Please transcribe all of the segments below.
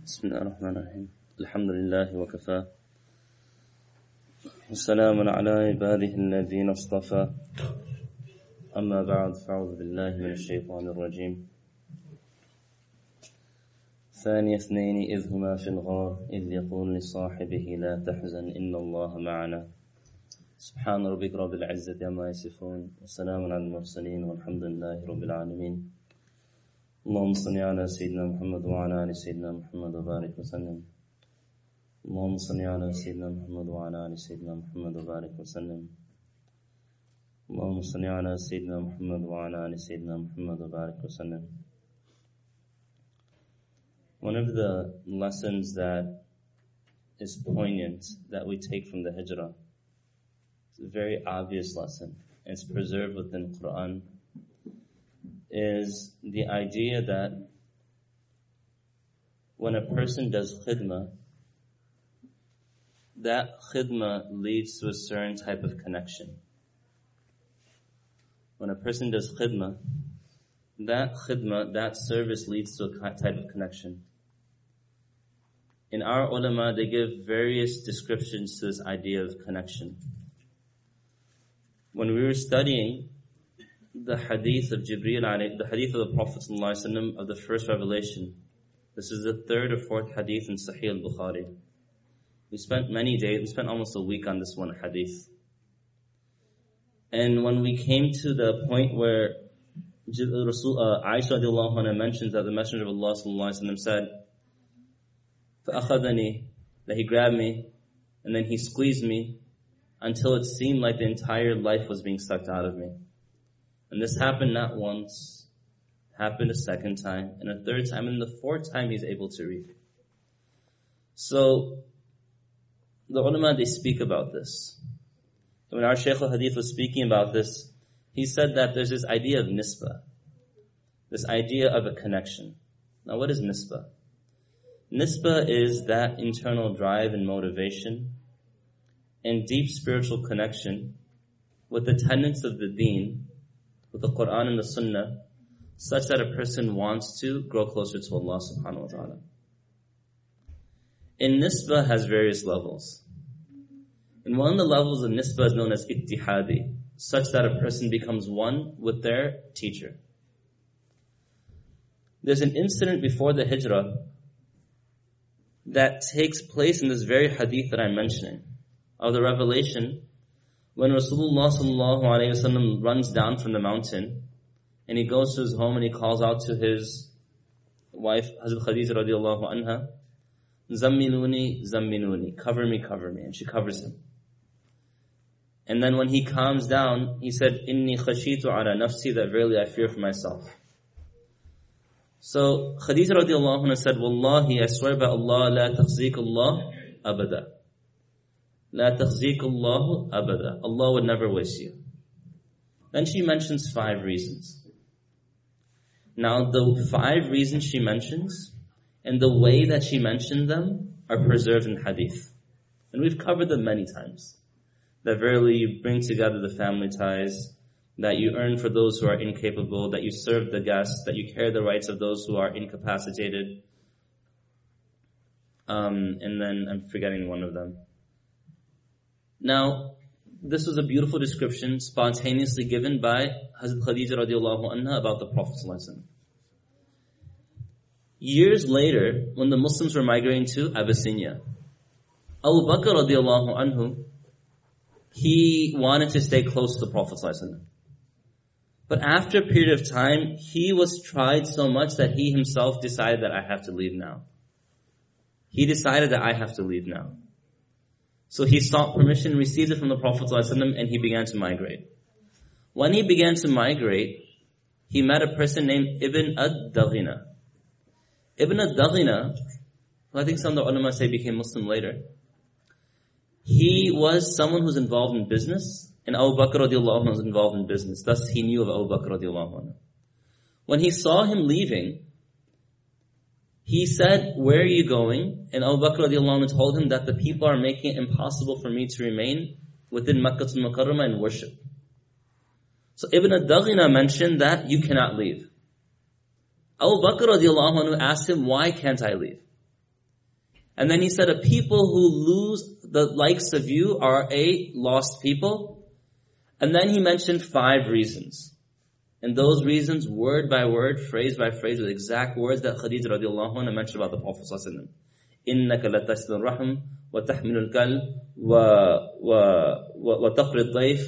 بسم الله الرحمن الرحيم الحمد لله وكفى والسلام على عباده الذين اصطفى أما بعد فأعوذ بالله من الشيطان الرجيم ثاني اثنين إذ هما في الغار إذ يقول لصاحبه لا تحزن إن الله معنا سبحان ربك رب العزة عما يصفون والسلام على المرسلين والحمد لله رب العالمين اللهم صل على سيدنا محمد وعلى آل سيدنا محمد وبارك وسلم اللهم صل على سيدنا محمد وعلى آل سيدنا محمد وبارك وسلم اللهم صل على سيدنا محمد وعلى آل سيدنا محمد وبارك وسلم. One of the lessons that is poignant that we take from the Hijrah, it's a very obvious lesson, and it's preserved within Quran, is the idea that when a person does khidmah, that khidmah leads to a certain type of connection. When a person does khidmah, that service leads to a type of connection. In our ulama, they give various descriptions to this idea of connection. When we were studying the hadith of Jibreel, the hadith of the Prophet ﷺ of the first revelation, this is the third or fourth hadith in Sahih al-Bukhari. We spent many days, we spent almost a week on this one hadith. And when we came to the point where Aisha radiallahu anha mentions that the Messenger of Allah sallallahu alaihi wasallam said, فَأَخَذَنِي, that he grabbed me, and then he squeezed me until it seemed like the entire life was being sucked out of me. And this happened not once, happened a second time, and a third time, and the fourth time he's able to read. So, the ulama, they speak about this. When our Shaykh al-Hadith was speaking about this, he said that there's this idea of nisbah, this idea of a connection. Now what is nisbah? Nisbah is that internal drive and motivation and deep spiritual connection with the tenets of the deen, with the Quran and the Sunnah, such that a person wants to grow closer to Allah subhanahu wa ta'ala. And nisbah has various levels. And one of the levels of nisbah is known as ittihadi, such that a person becomes one with their teacher. There's an incident before the hijrah that takes place in this very hadith that I'm mentioning, of the revelation, when Rasulullah sallallahu alayhi wasallam runs down from the mountain, and he goes to his home and he calls out to his wife, Hazrat Khadija radiallahu anha, Zammiluni, Zammiluni, cover me, and she covers him. And then when he calms down, he said, Inni khashitu ala nafsi, that verily I fear for myself. So Khadija radiallahu anha said, Wallahi, I swear by Allah, la takhzik Allah abada. La takhzik Allah abada. Allah would never waste you. Then she mentions 5 reasons. Now the 5 reasons she mentions, and the way that she mentioned them, are preserved in hadith. And we've covered them many times. That verily you bring together the family ties, that you earn for those who are incapable, that you serve the guests, that you care the rights of those who are incapacitated. And then I'm forgetting one of them. Now, this was a beautiful description spontaneously given by Hazrat Khadija radiallahu anha about the Prophet ﷺ. Years later, when the Muslims were migrating to Abyssinia, Abu Bakr radiallahu anhu, he wanted to stay close to the Prophet ﷺ. But after a period of time, he was tried so much that he himself decided that I have to leave now. He decided that I have to leave now. So he sought permission, received it from the Prophet ﷺ, and he began to migrate. When he began to migrate, he met a person named Ibn ad-Daghina. Ibn ad-Daghina, who I think some of the ulama say became Muslim later, he was someone who's involved in business, and Abu Bakr radiallahu anhu was involved in business. Thus he knew of Abu Bakr radiallahu anhu. When he saw him leaving, he said, where are you going? And Abu Bakr radiallahu anhu told him that the people are making it impossible for me to remain within Makkah al-Mukarramah and worship. So Ibn ad-Daghina mentioned that you cannot leave. Abu Bakr radiallahu anhu asked him, why can't I leave? And then he said, a people who lose the likes of you are a lost people. And then he mentioned 5 reasons. And those reasons, word by word, phrase by phrase, with exact words that Khadija radiallahu anha mentioned about the Prophet sallallahu alaihi wasallam. إِنَّكَ لَتَسْلُ الرَّحْمِ وَتَحْمِلُ الْكَلْبِ وَتَقْرِ الضَّيْفِ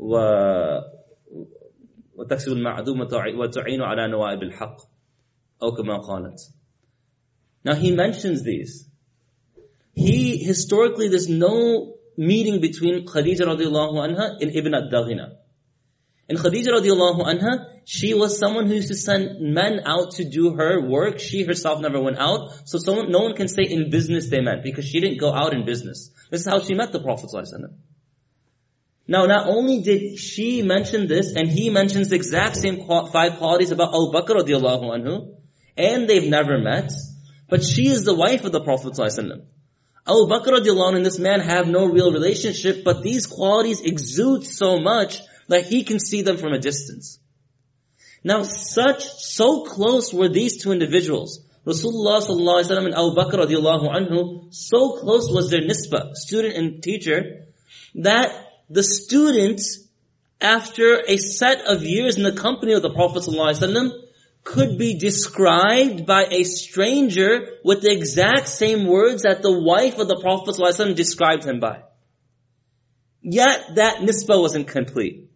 وَتَكْسِبُ الْمَعْدُومَ وَتُعِينُ عَلَى نَوَائِبِ الْحَقِّ أو كما قالت. Now he mentions these. Historically, there's no meeting between Khadija radiallahu anha and Ibn ad-Daghina. And Khadija radiallahu anha, she was someone who used to send men out to do her work. She herself never went out. So no one can say in business they met, because she didn't go out in business. This is how she met the Prophet ﷺ. Now, not only did she mention this, and he mentions the exact same 5 qualities about Abu Bakr radiallahu anhu, and they've never met, but she is the wife of the Prophet ﷺ. Abu Bakr radiallahu anhu and this man have no real relationship, but these qualities exude so much that he can see them from a distance. Now, so close were these 2 individuals, Rasulullah sallallahu alaihi wasallam and Abu Bakr radiallahu anhu, so close was their nisbah, student and teacher, that the student, after a set of years in the company of the Prophet sallallahu alaihi wasallam, could be described by a stranger with the exact same words that the wife of the Prophet ﷺ described him by. Yet that nisbah wasn't complete.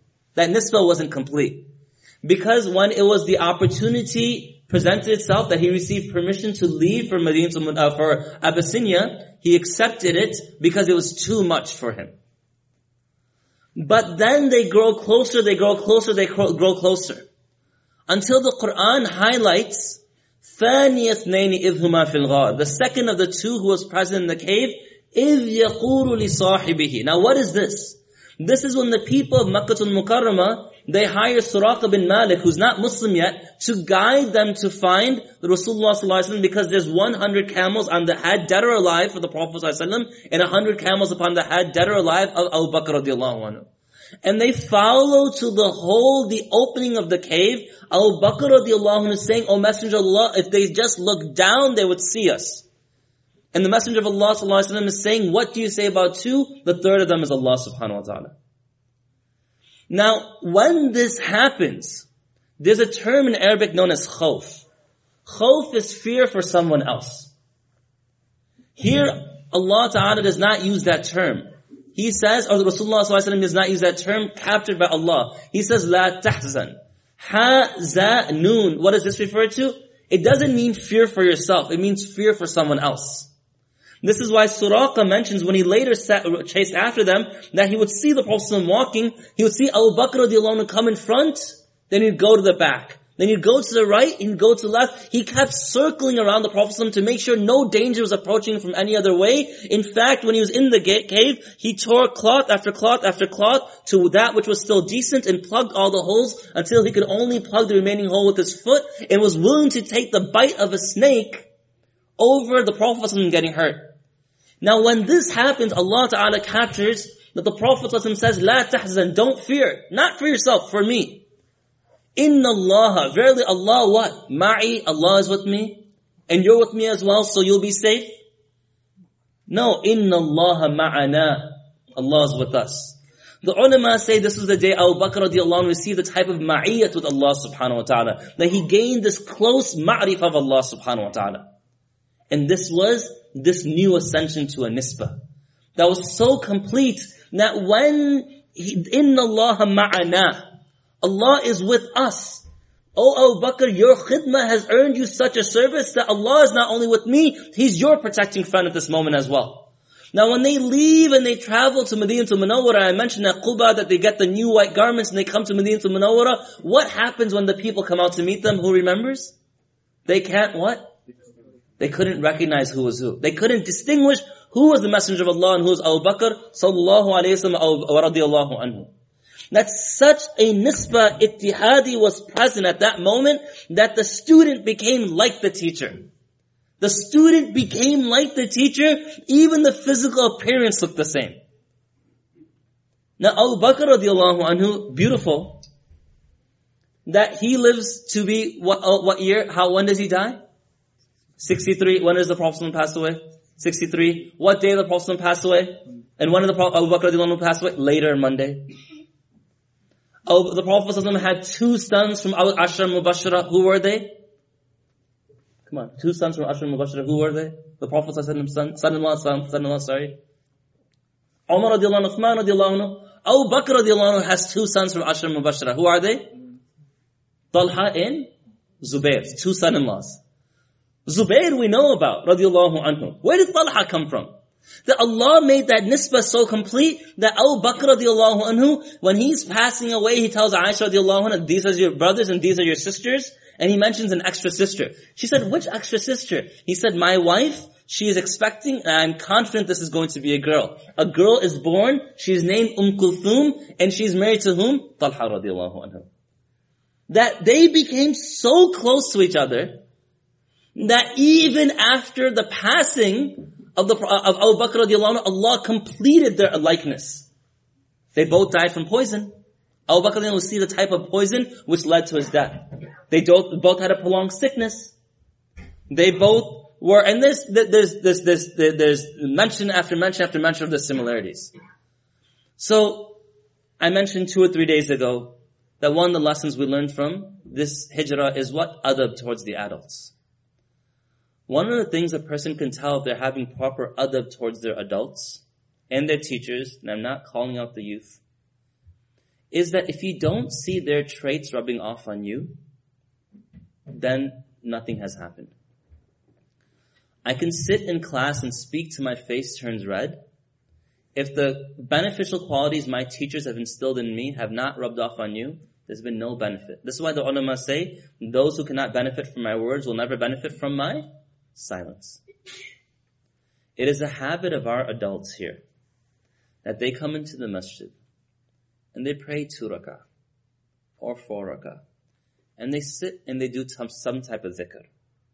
Because when it was the opportunity presented itself that he received permission to leave for Medina, for Abyssinia, he accepted it because it was too much for him. But then they grow closer, until the Quran highlights ثَانِيَ اثْنَيْنِ إِذْ هُمَا فِي الْغَارِ, the second of the 2 who was present in the cave, إِذْ يَقُولُ لِصَاحِبِهِ. Now what is this? This is when the people of Makkah al-Mukarramah, they hire Suraqa bin Malik, who's not Muslim yet, to guide them to find the Rasulullah sallallahu alaihi wasallam, because there's 100 camels on the head, dead or alive, for the Prophet sallallahu alaihi wasallam, and 100 camels upon the head, dead or alive, of Abu Bakr radiallahu anhu. And they follow to the opening of the cave. Abu Bakr radiallahu anhu is saying, O Messenger of Allah, if they just look down, they would see us. And the Messenger of Allah sallallahu alaihi wasallam is saying, what do you say about 2? The third of them is Allah subhanahu wa ta'ala. Now, when this happens, there's a term in Arabic known as khawf. Khawf is fear for someone else. Here, Allah ta'ala does not use that term. He says, or the Rasulullah ﷺ does not use that term, captured by Allah. He says, La tahzan. Ha, za, noon. What does this refer to? It doesn't mean fear for yourself. It means fear for someone else. This is why Suraqa mentions when he later chased after them, that he would see the Prophet ﷺ walking, he would see Abu Bakr radiallahu anhu come in front, then he'd go to the back. Then he'd go to the right, he'd go to the left. He kept circling around the Prophet ﷺ to make sure no danger was approaching from any other way. In fact, when he was in the cave, he tore cloth after cloth after cloth to that which was still decent and plugged all the holes until he could only plug the remaining hole with his foot, and was willing to take the bite of a snake over the Prophet ﷺ getting hurt. Now when this happens, Allah Ta'ala captures that the Prophet ﷺ says, La tahzan, don't fear. Not for yourself, for me. Inna Allah, verily Allah what? Ma'i, Allah is with me. And you're with me as well, so you'll be safe? No, Inna Allah ma'ana. Allah is with us. The ulama say this was the day Abu Bakr radiallahu anhu received the type of ma'iyyat with Allah subhanahu wa ta'ala. That he gained this close ma'rif of Allah subhanahu wa ta'ala. And this was this new ascension to a nisbah. That was so complete that when Inna Allah ma'ana, Allah is with us. Oh Abu Bakr, your khidmah has earned you such a service that Allah is not only with me, He's your protecting friend at this moment as well. Now when they leave and they travel to Medina Munawwara, I mentioned at Quba that they get the new white garments and they come to Medina Munawwara. What happens when the people come out to meet them? Who remembers? They can't what? They couldn't recognize who was who. They couldn't distinguish who was the Messenger of Allah and who was Abu Bakr sallallahu alayhi wa sallam wa radiyallahu anhu. That such a nisbah ittihadi was present at that moment that the student became like the teacher. The student became like the teacher, even the physical appearance looked the same. Now Abu Bakr radiallahu anhu, beautiful, that he lives to be what year? When does he die? 63. When does the Prophet pass away? 63. What day did the Prophet pass away? And when did the Abu Bakr radiallahu anhu pass away? Later, Monday. The Prophet had 2 sons from Ashra Mubashara. Who were they? Come on. 2 sons from Ashra Mubashara. Who were they? The Prophet's son-in-law, sorry. Umar radiallahu anhu, Uthman radiallahu anhu. Abu Bakr radiallahu anhu has 2 sons from Ashra Mubashara. Who are they? Talha and Zubair. 2 son-in-laws. Zubair we know about, radiallahu anhu. Where did Talha come from? That Allah made that nisbah so complete that Abu Bakr radiallahu anhu, when he's passing away, he tells Aisha radiallahu anhu, these are your brothers and these are your sisters. And he mentions an extra sister. She said, which extra sister? He said, my wife, she is expecting, and I'm confident this is going to be a girl. A girl is born, she's named Kulthum, and she's married to whom? Talha radiallahu anhu. That they became so close to each other, that even after the passing of Abu Bakr radiallahu anhu, Allah completed their likeness. They both died from poison. Abu Bakr radiallahu anhu will see the type of poison which led to his death. They both had a prolonged sickness. They both were, and there's mention after mention after mention of the similarities. So, I mentioned 2 or 3 days ago that one of the lessons we learned from this hijrah is what? Adab towards the adults. One of the things a person can tell if they're having proper adab towards their adults and their teachers, and I'm not calling out the youth, is that if you don't see their traits rubbing off on you, then nothing has happened. I can sit in class and speak till my face turns red. If the beneficial qualities my teachers have instilled in me have not rubbed off on you, there's been no benefit. This is why the ulama say, those who cannot benefit from my words will never benefit from my silence. It is a habit of our adults here that they come into the masjid and they pray 2 rakah or 4 rakah and they sit and they do some type of dhikr.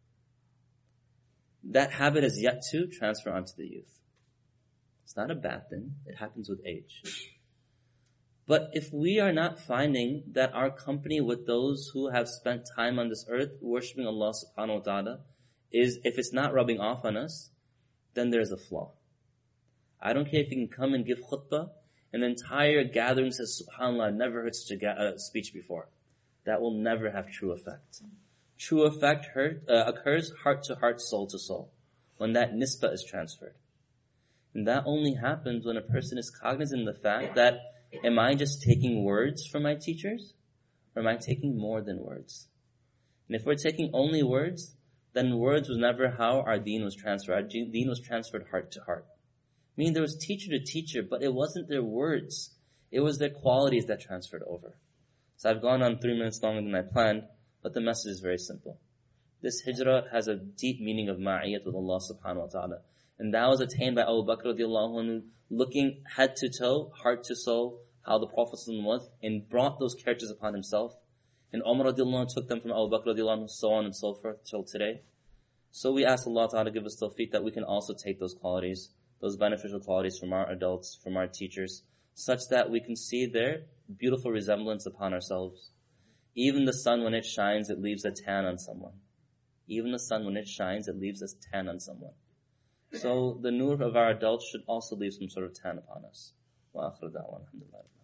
That habit has yet to transfer onto the youth. It's not a bad thing. It happens with age. But if we are not finding that our company with those who have spent time on this earth worshipping Allah subhanahu wa ta'ala is, if it's not rubbing off on us, then there's a flaw. I don't care if you can come and give khutbah and the entire gathering says, subhanAllah, I've never heard such a speech before. That will never have true effect. True effect occurs heart to heart, soul to soul, when that nisbah is transferred. And that only happens when a person is cognizant of the fact that, am I just taking words from my teachers? Or am I taking more than words? And if we're taking only words, then words was never how our deen was transferred. Our deen was transferred heart to heart. Meaning there was teacher to teacher, but it wasn't their words. It was their qualities that transferred over. So I've gone on 3 minutes longer than I planned, but the message is very simple. This hijrah has a deep meaning of ma'iyat with Allah subhanahu wa ta'ala. And that was attained by Abu Bakr radiallahu anhu, looking head to toe, heart to soul, how the Prophet was, and brought those characters upon himself. And Umar radiallahu anhu took them from Abu Bakr radiallahu anhu, so on and so forth, till today. So we ask Allah ta'ala to give us tawfiq that we can also take those qualities, those beneficial qualities from our adults, from our teachers, such that we can see their beautiful resemblance upon ourselves. Even the sun, when it shines, it leaves a tan on someone. Even the sun, when it shines, it leaves a tan on someone. So the nur of our adults should also leave some sort of tan upon us. Wa akhir da'wan, alhamdulillah.